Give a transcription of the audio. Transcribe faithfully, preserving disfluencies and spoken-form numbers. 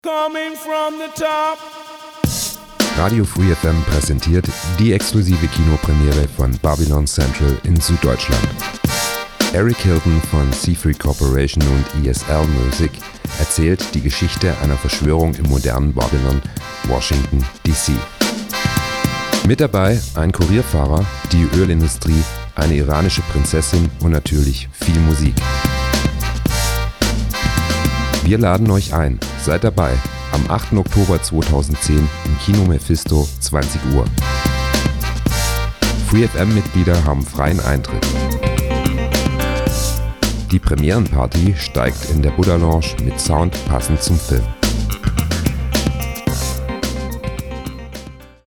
Coming from the top. Radio Free F M präsentiert die exklusive Kinopremiere von Babylon Central in Süddeutschland. Eric Hilton von C drei Corporation und E S L Music erzählt die Geschichte einer Verschwörung im modernen Babylon, Washington D C. Mit dabei ein Kurierfahrer, die Ölindustrie, eine iranische Prinzessin und natürlich viel Musik. Wir laden euch ein, seid dabei, am achten Oktober zweitausendzehn im Kino Mephisto, zwanzig Uhr. Free F M-Mitglieder haben freien Eintritt. Die Premierenparty steigt in der Buddha Lounge mit Sound passend zum Film.